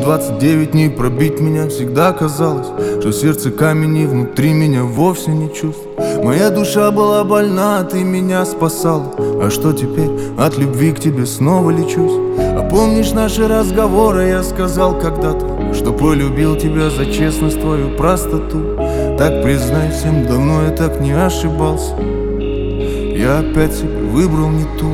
29 дней пробить меня всегда казалось, что сердце камень и внутри меня вовсе не чувств. Моя душа была больна, ты меня спасала. А что теперь? От любви к тебе снова лечусь. А помнишь наши разговоры? Я сказал когда-то, что полюбил тебя за честность, твою простоту. Так признайся, давно я так не ошибался. Я опять себе выбрал не ту.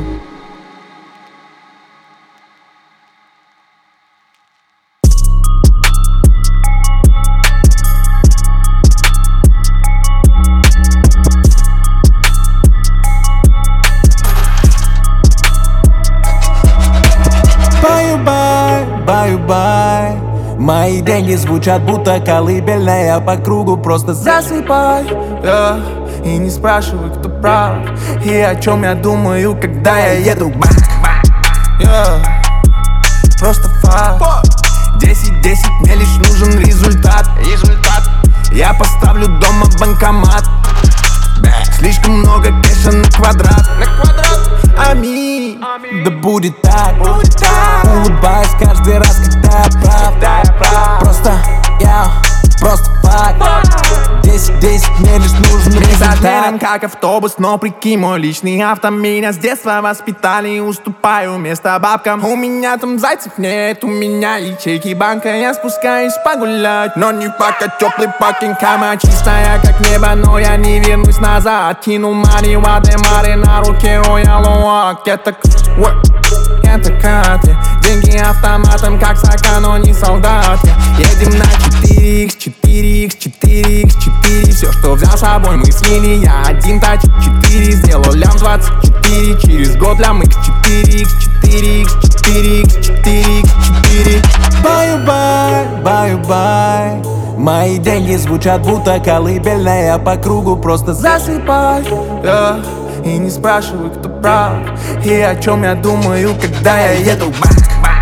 Баю-бай, мои деньги звучат будто колыбельная. По кругу просто засыпай, и не спрашивай, кто прав и о чем я думаю, когда я еду бак. Просто факт. 10-10, мне лишь нужен результат. Я поставлю дома банкомат. Слишком много кэша на квадрат. Аминь, да будет так. Улыбаюсь каждый раз, когда я прав. Просто факт. 10-10, мне лишь нужен результат. Как автобус, но прикинь, мой личный авто. Меня с детства воспитали, уступаю место бабкам. У меня там зайцев нет, у меня ячейки банка. Я спускаюсь погулять, но не пока теплый паркинг. Кама чистая, как небо, но я не вернусь назад. Кинул мани, Вадемари на руке, Оялуак. Это карты, деньги автоматом, как сока, но не солдат. Едем на 4x, 4x, 4x, 4. Все, что взял с собой, мы слили. Я один тачит 4, сделал лям 24. Через год лям x 4x, 4x, 4x, 4x, 4. Баю-бай, мои деньги звучат будто колыбельная. По кругу просто засыпай, и не спрашивай, кто прав и о чем я думаю, когда я еду бак.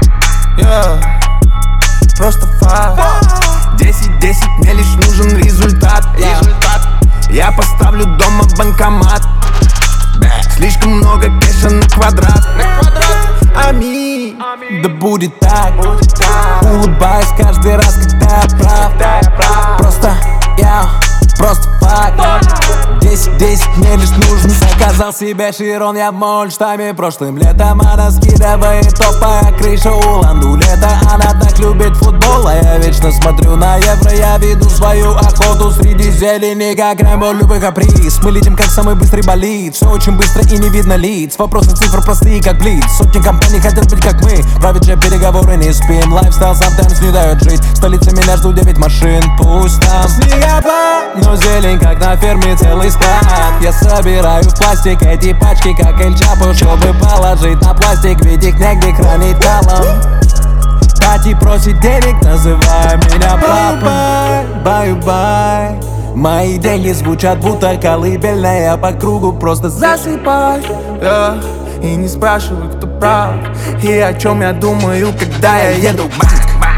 Просто факт. 10-10, мне лишь нужен результат. Я поставлю дома банкомат. Слишком много кэша на квадрат. Аминь, да будет так. Улыбаюсь каждый раз, когда я прав. Просто факт. 10-10, мне лишь нужен. Заказал себе Широн, я в Мольштаме прошлым летом. Она скидывает топая крыша Улан-Удэ. Она так любит футбол, а я вечно смотрю на евро. Я веду свою охоту среди зелени, как Рэмбо, любой каприз. Мы летим, как самый быстрый болид. Все очень быстро и не видно лиц. Вопросы цифр простые, как блиц. Сотни компаний хотят быть как мы. Правит же переговоры, не спим. Лайфстайл sometimes не дает жить. В столице меня ждут 9 машин. Пусть там снегопад, но зелень, как на ферме, целый склад. Я собираю в пластик эти пачки, как Эль Чапо, чтобы положить на пластик, ведь их негде хранить талом. Тати просит денег, называй меня папой. Баю-бай, мои деньги звучат будто колыбельная. По кругу просто засыпай, и не спрашивай, кто прав и о чем я думаю, когда я еду бак.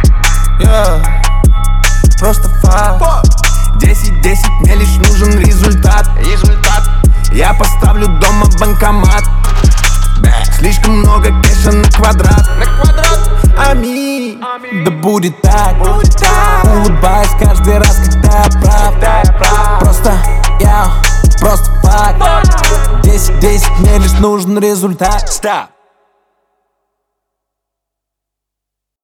Просто факт. 10-10, мне лишь нужен результат. Я поставлю дома банкомат. Слишком много кэша на квадрат. Аминь, да будет так. Улыбаюсь каждый раз, когда я прав. Просто факт. 10-10, мне лишь нужен результат.